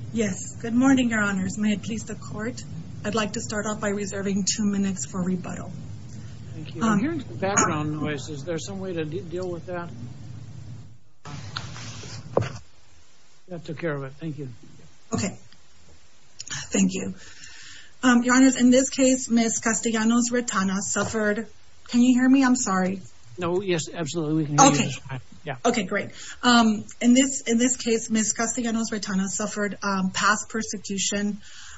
Yes. Good morning, Your Honors. May it please the Court? I'd like to start off by reserving 2 minutes for rebuttal. Thank you. I'm hearing some background noise. Is there some way to deal with that? That took care of it. Thank you. Okay. Thank you. Your Honors, in this case, Ms. Castellanos-Retana suffered... Can you hear me? I'm sorry. No, yes, absolutely. We can hear you just fine. Yeah. Okay, great. In this case, Ms. Castellanos-Retana suffered past persecution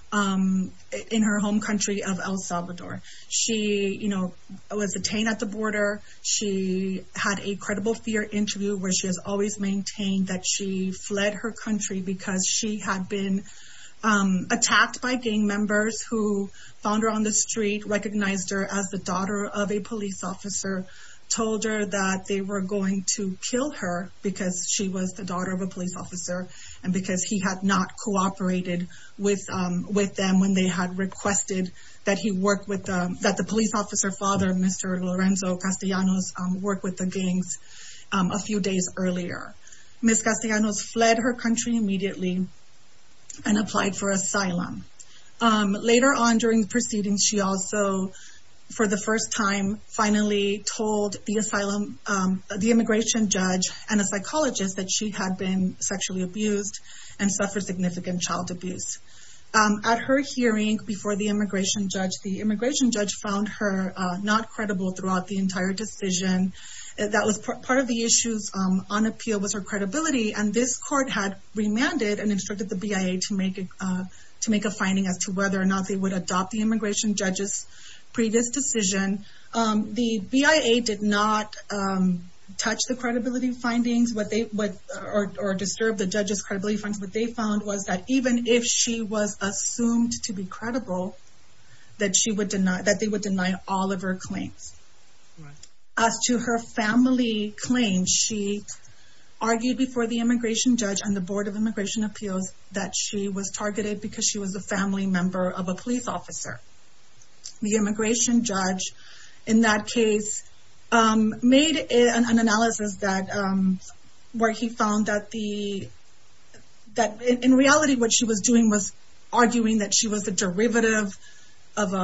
in her home country of El Salvador. She, was detained at the border. She had a credible fear interview where she has always maintained that she fled her country because she had been attacked by gang members who found her on the street, recognized her as the daughter of a police officer, told her that they were going to kill her because she was the daughter of a police officer and because he had not cooperated with them when they had requested that he work with that the police officer father, Mr. Lorenzo Castellanos, work with the gangs a few days earlier. Ms. Castellanos fled her country immediately and applied for asylum. Later on during the proceedings, she also, for the first time, finally told the immigration judge and a psychologist that she had been sexually abused and suffered significant child abuse. At her hearing before the immigration judge found her not credible throughout the entire decision. That was part of the issues on appeal was her credibility, and this court had remanded and instructed the BIA to make a finding as to whether or not they would adopt the immigration judge's previous decision. The BIA did not touch the credibility findings. Or disturb the judge's credibility findings. What they found was that even if she was assumed to be credible, that they would deny all of her claims. Right. As to her family claims, she argued before the immigration judge and the Board of Immigration Appeals that she was targeted because she was a family member of a police officer. The immigration judge, in that case, made an analysis where he found that in reality what she was doing was arguing that she was a derivative of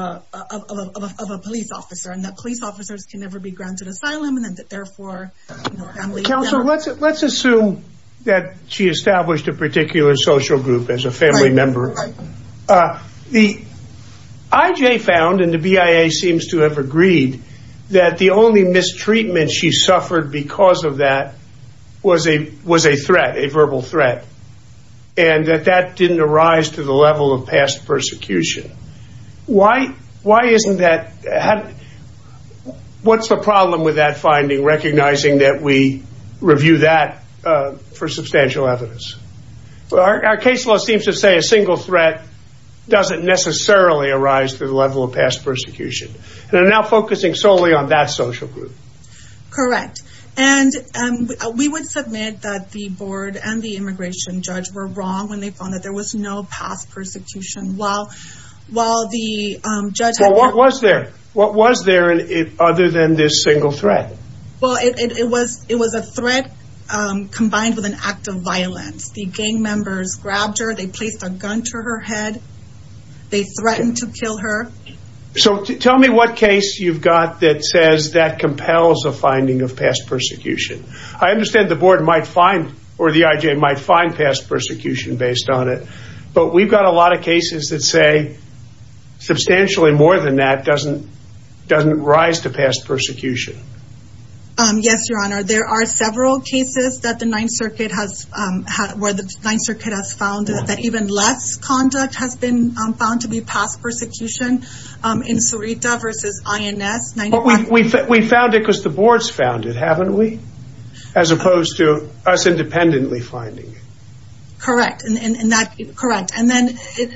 a police officer, and that police officers can never be granted asylum, and that therefore, family. Counsel, let's assume that she established a particular social group as a family member. Right. The IJ found, and the BIA seems to have agreed, that the only mistreatment she suffered because of that was a threat, a verbal threat, and that didn't arise to the level of past persecution. Why isn't that? What's the problem with that finding, recognizing that we review that for substantial evidence? Well, our case law seems to say a single threat doesn't necessarily arise to the level of past persecution. And I'm now focusing solely on that social group. Correct. And we would submit that the board and the immigration judge were wrong when they found that there was no past persecution. While the judge had... Well, what was there? What was there other than this single threat? Well, it was a threat combined with an act of violence. The gang members grabbed her. They placed a gun to her head. They threatened to kill her. So tell me what case you've got that says that compels a finding of past persecution. I understand the board might find, or the IJ might find past persecution based on it, but we've got a lot of cases that say substantially more than that doesn't rise to past persecution. Yes, Your Honor. There are several cases that the Ninth Circuit has where the Ninth Circuit has found that even less conduct has been found to be past persecution. In Zurita versus INS. But we found it because the board's found it, haven't we? As opposed to us independently finding it. Correct, correct. And then,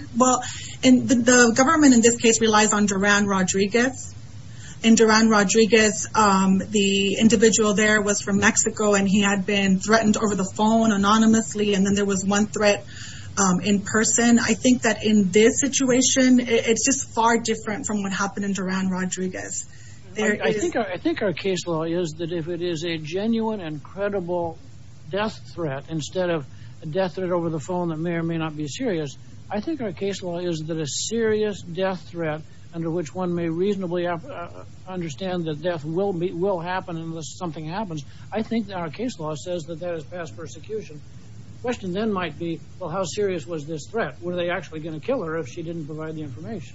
the government in this case relies on Duran Rodriguez. In Duran Rodriguez, the individual there was from Mexico, and he had been threatened over the phone anonymously, and then there was one threat in person. I think that in this situation, it's just far different from what happened in Duran Rodriguez. I think our case law is that if it is a genuine and credible death threat, instead of a death threat over the phone that may or may not be serious. I think our case law is that a serious death threat under which one may reasonably understand that death will happen unless something happens. I think that our case law says that is past persecution. The question then might be, well, how serious was this threat? Were they actually going to kill her if she didn't provide the information?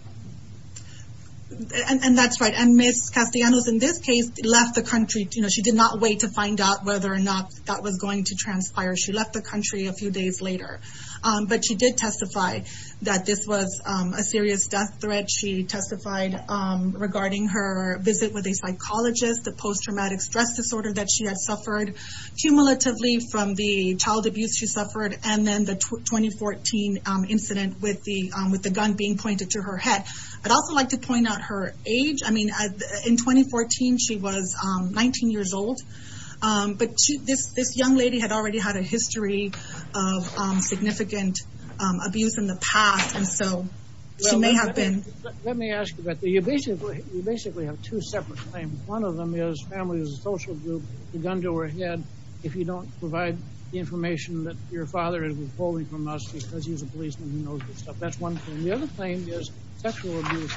And that's right. And Ms. Castellanos, in this case, left the country. She did not wait to find out whether or not that was going to transpire. She left the country a few days later. But she did testify that this was a serious death threat. She testified regarding her visit with a psychologist, the post-traumatic stress disorder that she had suffered cumulatively from the child abuse she suffered, and then the 2014 incident with the gun being pointed to her head. I'd also like to point out her age. I mean, in 2014, she was 19 years old. But this young lady had already had a history of significant abuse in the past, and so she may have been. Let me ask you about that. You basically have two separate claims. One of them is family as a social group, the gun to her head. If you don't provide the information that your father is withholding from us because he's a policeman who knows this stuff, that's one claim. The other claim is sexual abuse.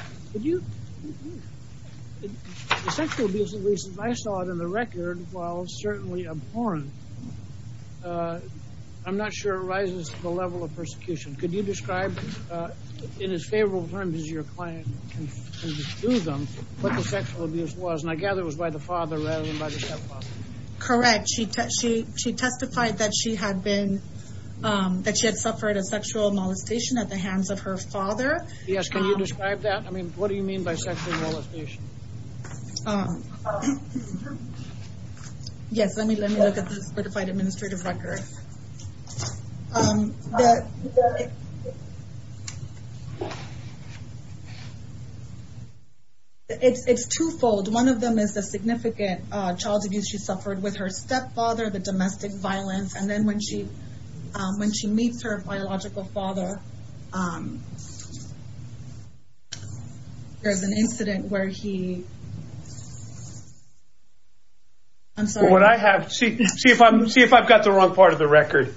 The sexual abuse, at least as I saw it in the record, while certainly abhorrent, I'm not sure it rises to the level of persecution. Could you describe, in as favorable terms as your client can do them, what the sexual abuse was? And I gather it was by the father rather than by the stepfather. Correct. She testified that she had been that she had suffered a sexual molestation at the hands of her father. Yes. Can you describe that? I mean, what do you mean by sexual molestation? Yes, let me look at the certified administrative record. It's twofold. One of them is the significant child abuse she suffered with her stepfather, the domestic violence, and then when she meets her biological father, there's an incident where he. I'm sorry. What I have, see if I've got the wrong part of the record.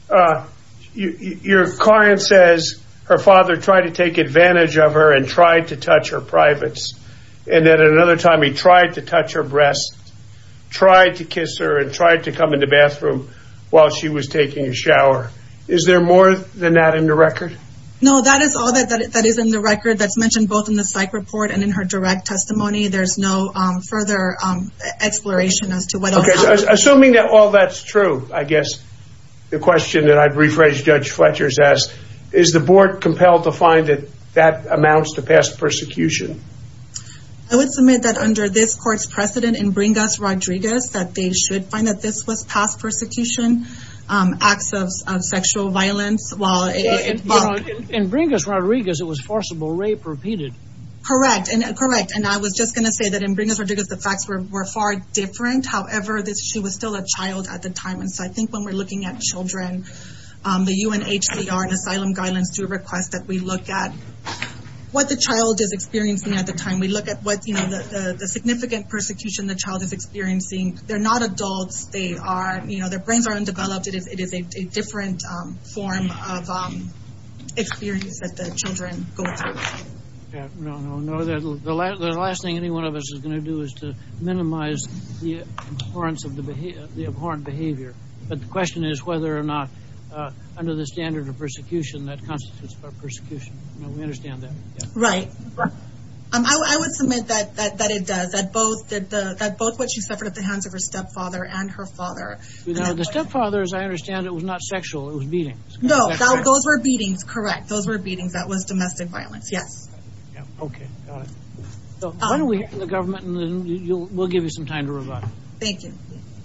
Your client says her father tried to take advantage of her and tried to touch her privates, and then at another time he tried to touch her breast, tried to kiss her, and tried to come in the bathroom while she was taking a shower. Is there more than that in the record? No, that is all that is in the record. That's mentioned both in the psych report and in her direct testimony. There's no further exploration as to what else happened. Okay, assuming that all that's true, I guess the question that I'd rephrase Judge Fletcher's asked, is the board compelled to find that amounts to past persecution? I would submit that under this court's precedent in Bringas-Rodriguez that they should find that this was past persecution, acts of sexual violence. In Bringas-Rodriguez, it was forcible rape repeated. Correct. And I was just going to say that in Bringas-Rodriguez, the facts were far different. However, she was still a child at the time. And so I think when we're looking at children, the UNHCR and asylum guidelines do request that we look at what the child is experiencing at the time. We look at what, the significant persecution the child is experiencing. They're not adults. They are, their brains are undeveloped. It is a different form of experience that the children go through. Yeah, no. The last thing any one of us is going to do is to minimize the abhorrence of the abhorrent behavior. But the question is whether or not, under the standard of persecution, that constitutes persecution. We understand that. Yeah. Right. I would submit that it does. That both what she suffered at the hands of her stepfather and her father. The stepfather, as I understand it, was not sexual. It was beatings. No, those were beatings. Correct. Those were beatings. That was domestic violence. Yes. Yeah. Okay. Got it. So why don't we hear from the government, and then we'll give you some time to rebut. Thank you.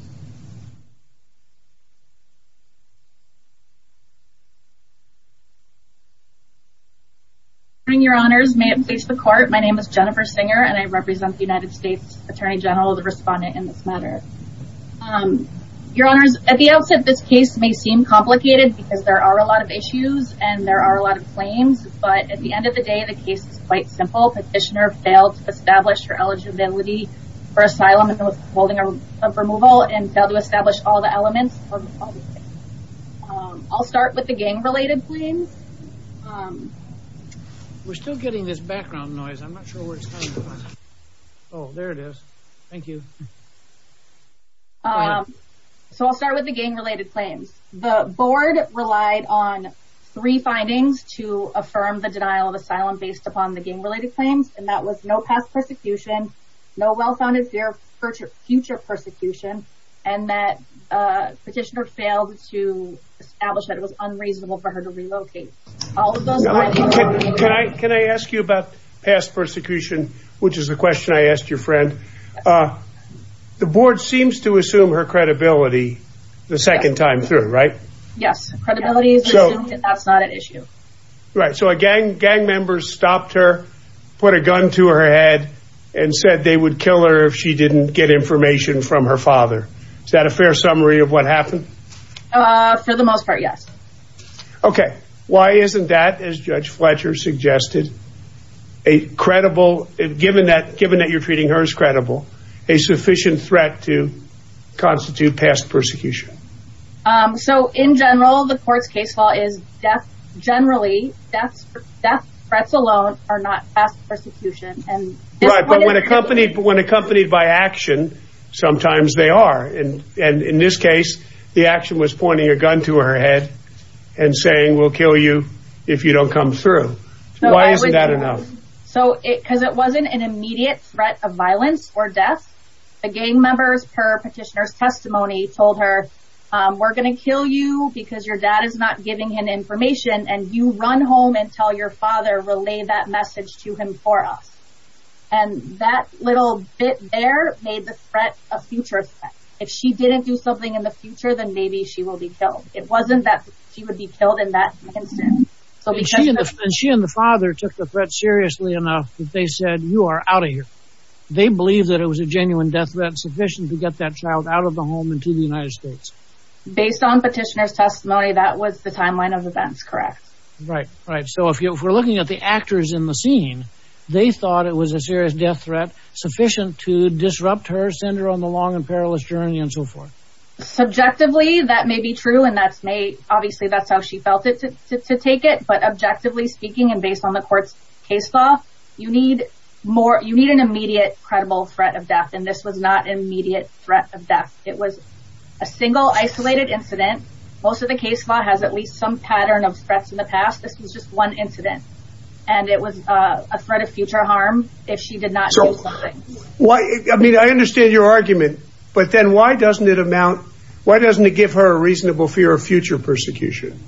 Good morning, Your Honors. May it please the Court. My name is Jennifer Singer, and I represent the United States Attorney General, the respondent in this matter. Your Honors, at the outset, this case may seem complicated because there are a lot of issues and there are a lot of claims, but at the end of the day, the case is quite simple. Petitioner failed to establish her eligibility for asylum and withholding of removal and failed to establish all the elements of all the case. I'll start with the gang-related claims. We're still getting this background noise. I'm not sure where it's coming from. Oh, there it is. Thank you. So I'll start with the gang-related claims. The board relied on 3 findings to affirm the denial of asylum based upon the gang-related claims, and that was no past persecution, no well-founded fear of future persecution, and that petitioner failed to establish that it was unreasonable for her to relocate. All of those findings. Can I ask you about past persecution, which is the question I asked your friend? The board seems to assume her credibility the second time through, right? Yes, credibility is assumed, and that's not an issue. Right, so a gang members stopped her, put a gun to her head, and said they would kill her if she didn't get information from her father. Is that a fair summary of what happened? For the most part, yes. Okay, why isn't that, as Judge Fletcher suggested, a credible, given that you're treating her as credible, a sufficient threat to constitute past persecution? So in general, the court's case law is death threats alone are not past persecution. And right, but when accompanied by action, sometimes they are. And in this case, the action was pointing a gun to her head and saying, "We'll kill you if you don't come through." So why isn't that enough? So because it wasn't an immediate threat of violence or death. The gang members, per petitioner's testimony, told her, we're going to kill you because your dad is not giving him information, and you run home and tell your father, relay that message to him for us. And that little bit there made the threat a future threat. If she didn't do something in the future, then maybe she will be killed. It wasn't that she would be killed in that instant. So and she and the father took the threat seriously enough that they said, "You are out of here." They believed that it was a genuine death threat sufficient to get that child out of the home and to the United States. Based on petitioner's testimony, that was the timeline of events, correct? Right. So if we're looking at the actors in the scene, they thought it was a serious death threat sufficient to disrupt her, send her on the long and perilous journey, and so forth. Subjectively, that may be true, and obviously that's how she felt it to take it. But objectively speaking, and based on the court's case law, you need an immediate credible threat of death, and this was not an immediate threat of death. It was a single isolated incident. Most of the case law has at least some pattern of threats in the past. This was just one incident, and it was a threat of future harm if she did not do something. Why? I mean, I understand your argument, but then why doesn't it give her a reasonable fear of future persecution?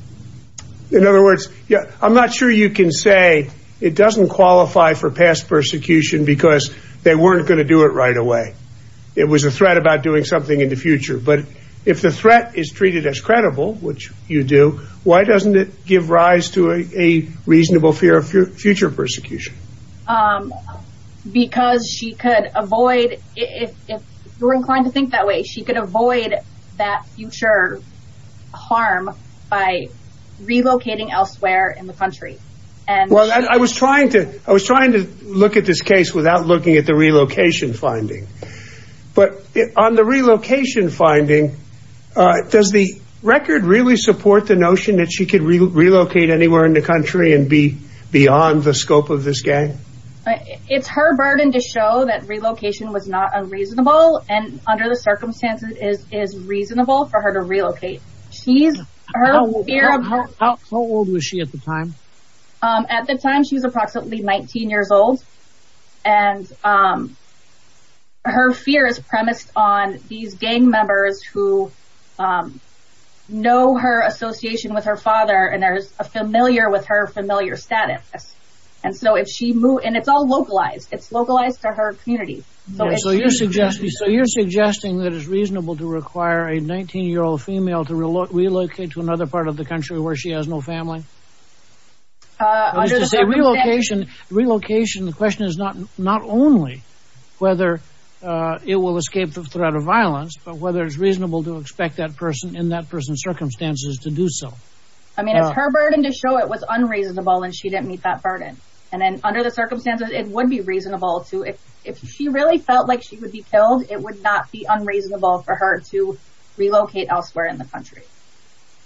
In other words, I'm not sure you can say it doesn't qualify for past persecution because they weren't going to do it right away. It was a threat about doing something in the future. But if the threat is treated as credible, which you do, why doesn't it give rise to a reasonable fear of future persecution? Because she could avoid, if you're inclined to think that way, she could avoid that future harm by relocating elsewhere in the country. I was trying to look at this case without looking at the relocation finding. But on the relocation finding, does the record really support the notion that she could relocate anywhere in the country and be beyond the scope of this gang? It's her burden to show that relocation was not unreasonable, and under the circumstances is reasonable for her to relocate. How old was she at the time? At the time, she was approximately 19 years old, and her fear is premised on these gang members who know her association with her father and are familiar with her familiar status. And so if she moved, and it's all localized, it's localized to her community. So you're suggesting that it's reasonable to require a 19-year-old female to relocate to another part of the country where she has no family? Relocation, the question is not only whether it will escape the threat of violence, but whether it's reasonable to expect that person in that person's circumstances to do so. I mean, it's her burden to show it was unreasonable and she didn't meet that burden. And then under the circumstances, it would be reasonable to, if she really felt like she would be killed, it would not be unreasonable for her to relocate elsewhere in the country.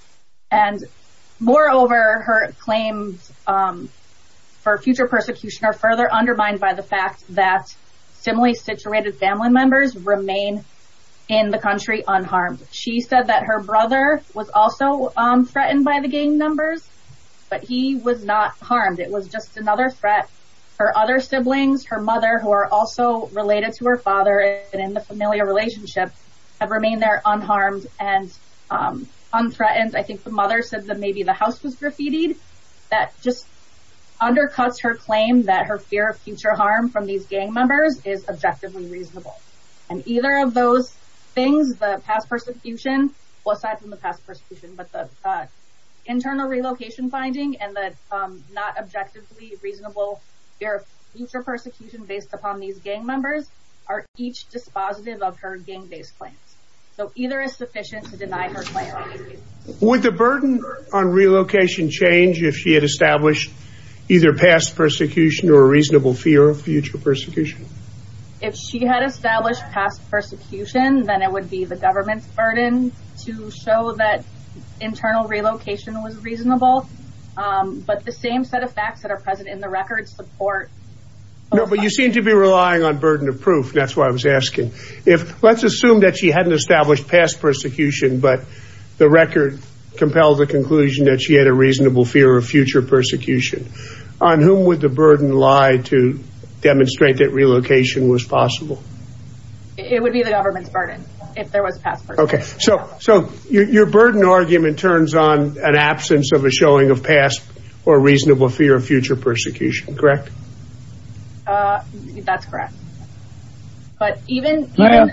And moreover, her claims for future persecution are further undermined by the fact that similarly situated family members remain in the country unharmed. She said that her brother was also threatened by the gang members, but he was not harmed. It was just another threat. Her other siblings, her mother, who are also related to her father and in the familial relationship, have remained there unharmed and unthreatened. I think the mother said that maybe the house was graffitied. That just undercuts her claim that her fear of future harm from these gang members is objectively reasonable. And either of those things, the past persecution, well, aside from the past persecution, but the internal relocation finding and the not objectively reasonable fear of future persecution based upon these gang members are each dispositive of her gang-based claims. So either is sufficient to deny her claim. Would the burden on relocation change if she had established either past persecution or a reasonable fear of future persecution? If she had established past persecution, then it would be the government's burden to show that internal relocation was reasonable. But the same set of facts that are present in the record support. No, but you seem to be relying on burden of proof. That's why I was asking. Let's assume that she hadn't established past persecution, but the record compelled the conclusion that she had a reasonable fear of future persecution. On whom would the burden lie to demonstrate that relocation was possible? It would be the government's burden if there was past persecution. Okay, so your burden argument turns on an absence of a showing of past or reasonable fear of future persecution, correct? That's correct. But even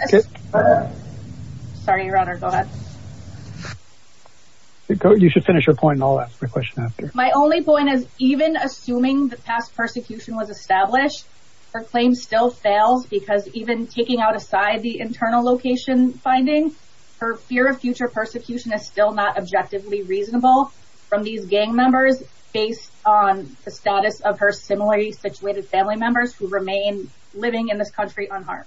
sorry, Your Honor, go ahead. You should finish your point and I'll ask my question after. My only point is, even assuming that past persecution was established, her claim still fails because even taking out aside the internal location finding, her fear of future persecution is still not objectively reasonable from these gang members based on the status of her similarly situated family members who remain living in this country unharmed.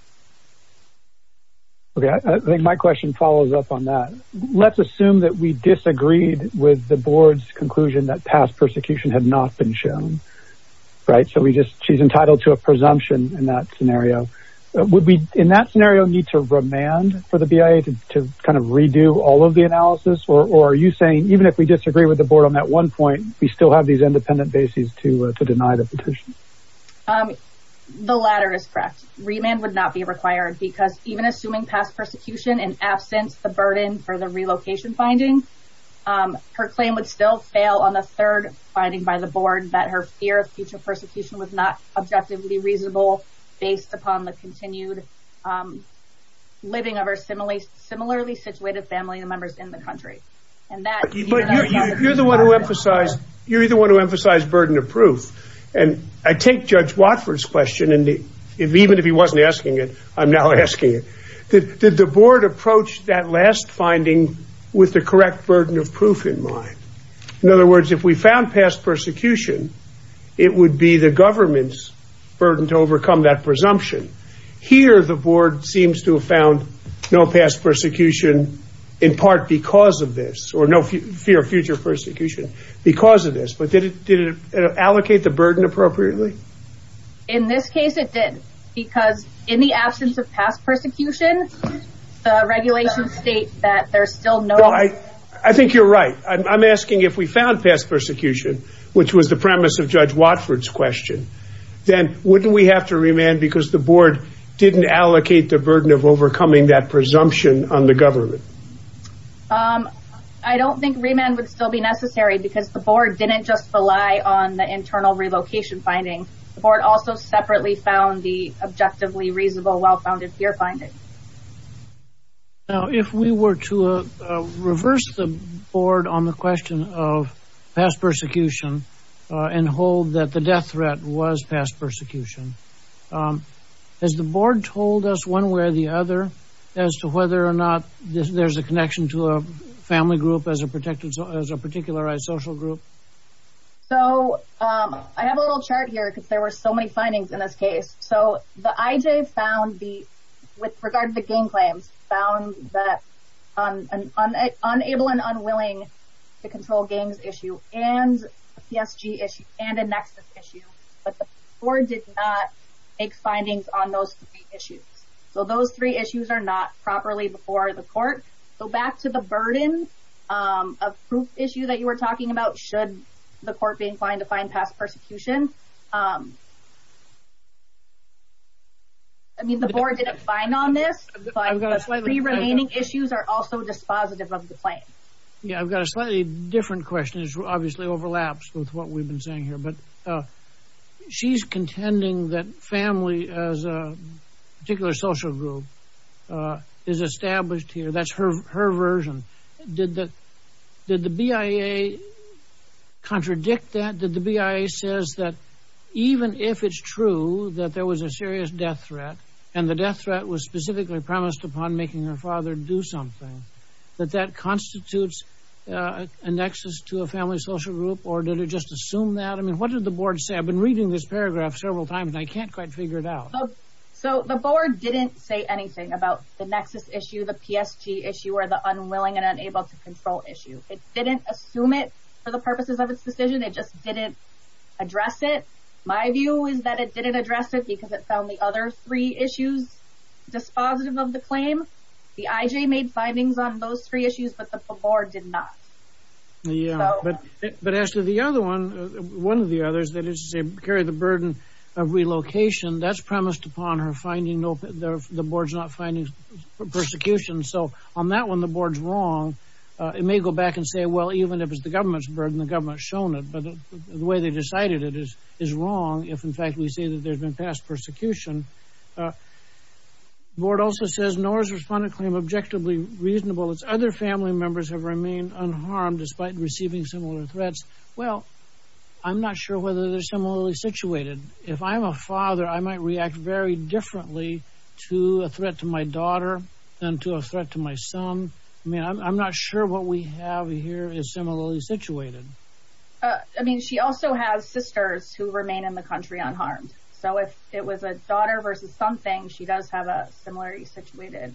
Okay, I think my question follows up on that. Let's assume that we disagreed with the board's conclusion that past persecution had not been shown, right? So she's entitled to a presumption in that scenario. Would we, in that scenario, need to remand for the BIA to kind of redo all of the analysis? Or are you saying, even if we disagree with the board on that one point, we still have these independent bases to deny the petition? The latter is correct. Remand would not be required because even assuming past persecution and absence the burden for the relocation finding, her claim would still fail on the third finding by the board that her fear of future persecution was not objectively reasonable based upon the continued living of her similarly situated family members in the country. And that. But you're the one who emphasized burden of proof. And I take Judge Watford's question, and even if he wasn't asking it, I'm now asking it. Did the board approach that last finding with the correct burden of proof in mind? In other words, if we found past persecution, it would be the government's burden to overcome that presumption. Here, the board seems to have found no past persecution in part because of this, or no fear of future persecution because of this. But did it allocate the burden appropriately? In this case, it did, because in the absence of past persecution, the regulations state that there's still no... Well, I think you're right. I'm asking if we found past persecution, which was the premise of Judge Watford's question, then wouldn't we have to remand because the board didn't allocate the burden of overcoming that presumption on the government? I don't think remand would still be necessary because the board didn't just rely on the internal relocation finding. The board also separately found the objectively reasonable, well-founded fear finding. Now, if we were to reverse the board on the question of past persecution and hold that the death threat was past persecution, has the board told us one way or the other as to whether or not there's a connection to a family group as a particularized social group? So I have a little chart here because there were so many findings in this case. So the IJ found with regard to the gang claims, found that an unable and unwilling to control gangs issue and a PSG issue and a nexus issue, but the board did not make findings on those 3 issues. So those 3 issues are not properly before the court. So back to the burden of proof issue that you were talking about, should the court be inclined to find past persecution? I mean, the board didn't find on this, but the 3 remaining issues are also dispositive of the claim. Yeah, I've got a slightly different question. It obviously overlaps with what we've been saying here, but she's contending that family as a particular social group is established here. That's her version. Did the BIA contradict that? Did the BIA says that even if it's true that there was a serious death threat, and the death threat was specifically premised upon making her father do something, that constitutes a nexus to a family social group, or did it just assume that? I mean, what did the board say? I've been reading this paragraph several times, and I can't quite figure it out. So the board didn't say anything about the nexus issue, the PSG issue, or the unwilling and unable to control issue. It didn't assume it for the purposes of its decision. It just didn't address it. My view is that it didn't address it because it found the other 3 issues dispositive of the claim. The IJ made findings on those 3 issues, but the board did not. Yeah, so, but as to the other one of the others, that is to say, carry the burden of relocation, that's premised upon her finding the board's not finding persecution. So on that one, the board's wrong. It may go back and say, well, even if it's the government's burden, the government's shown it. But the way they decided it is wrong if, in fact, we say that there's been past persecution. The board also says, Nora's respondent claim objectively reasonable. Its other family members have remained unharmed despite receiving similar threats. Well, I'm not sure whether they're similarly situated. If I'm a father, I might react very differently to a threat to my daughter than to a threat to my son. I mean, I'm not sure what we have here is similarly situated. I mean, she also has sisters who remain in the country unharmed. So if it was a daughter versus something, she does have a similarly situated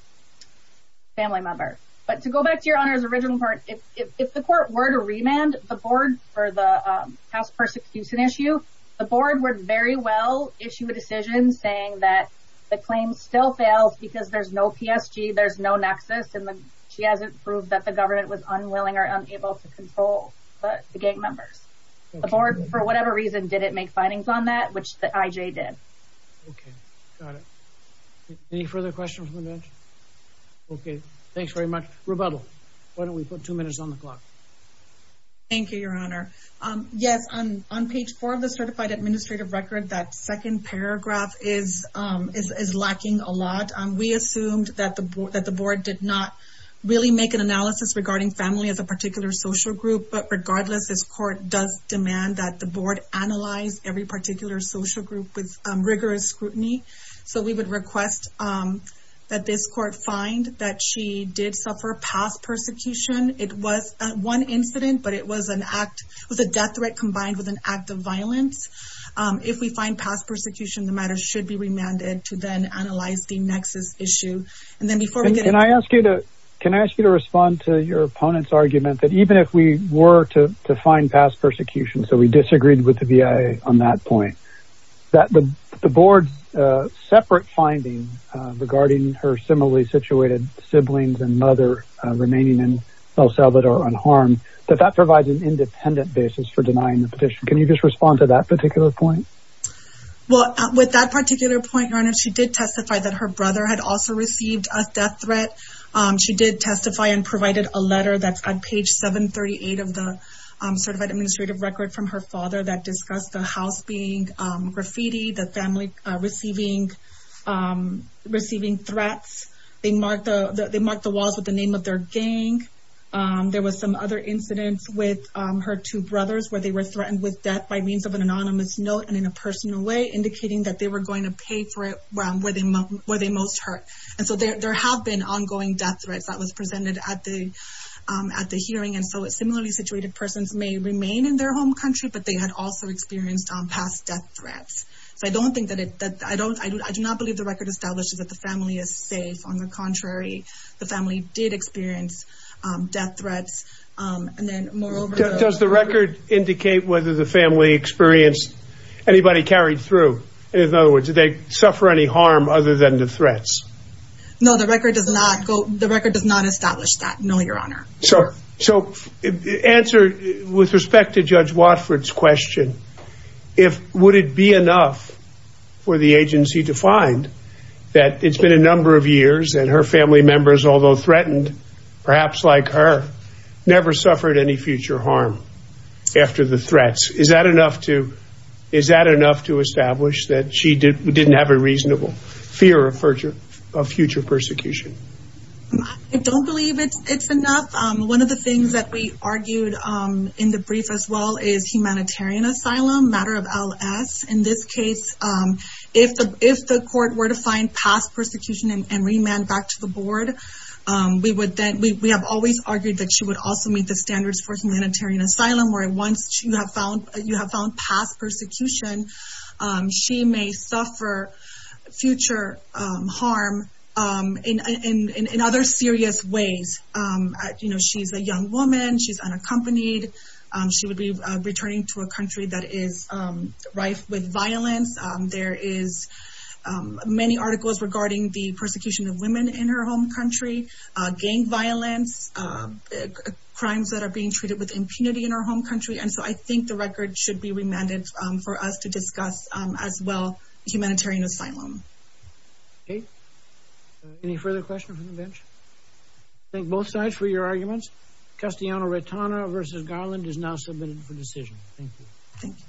family member. But to go back to Your Honor's original part, if the court were to remand the board for the past persecution issue, the board would very well issue a decision saying that the claim still fails because there's no PSG, there's no nexus, and she hasn't proved that the government was unwilling or unable to control the gang members. Okay. The board, for whatever reason, didn't make findings on that, which the IJ did. Okay, got it. Any further questions from the bench? Okay, thanks very much. Rebuttal. Why don't we put 2 minutes on the clock? Thank you, Your Honor. Yes, on page 4 of the certified administrative record, that second paragraph is lacking a lot. We assumed that the board did not really make an analysis regarding family as a particular social group, but regardless, this court does demand that the board analyze every particular social group with rigorous scrutiny. So we would request that this court find that she did suffer past persecution. It was one incident, but it was a death threat combined with an act of violence. If we find past persecution, the matter should be remanded to then analyze the nexus issue. And then before we get Can I ask you to respond to your opponent's argument that even if we were to find past persecution, so we disagreed with the BIA on that point, that the board's separate finding regarding her similarly situated siblings and mother remaining in El Salvador unharmed, that provides an independent basis for denying the petition. Can you just respond to that particular point? Well, with that particular point, Your Honor, she did testify that her brother had also received a death threat. She did testify and provided a letter that's on page 738 of the certified administrative record from her father that discussed the house being graffiti, the family receiving threats. They marked the walls with the name of their gang. There was some other incidents with her 2 brothers where they were threatened with death by means of an anonymous note and in a personal way, indicating that they were going to pay for it where they most hurt. And so there have been ongoing death threats that was presented at the hearing. And so similarly situated persons may remain in their home country, but they had also experienced past death threats. So I don't think I do not believe the record establishes that the family is safe. On the contrary, the family did experience death threats. And then moreover... Does the record indicate whether the family experienced anybody carried through? In other words, did they suffer any harm other than the threats? No, the record does not establish that. No, Your Honor. So answer with respect to Judge Watford's question, would it be enough for the agency to find that it's been a number of years and her family members, although threatened, perhaps like her, never suffered any future harm after the threats? Is that enough to establish that she didn't have a reasonable fear of future persecution? I don't believe it's enough. One of the things that we argued in the brief as well is humanitarian asylum, matter of LS. In this case, if the court were to find past persecution and remand back to the board, we have always argued that she would also meet the standards for humanitarian asylum, where once you have found past persecution, she may suffer future harm in other serious ways. She's a young woman, she's unaccompanied, she would be returning to a country that is rife with violence. There is many articles regarding the persecution of women in her home country, gang violence, crimes that are being treated with impunity in her home country. And so I think the record should be remanded for us to discuss as well humanitarian asylum. Okay. Any further questions from the bench? Thank both sides for your arguments. Castellano-Retana versus Garland is now submitted for decision. Thank you. Thank you.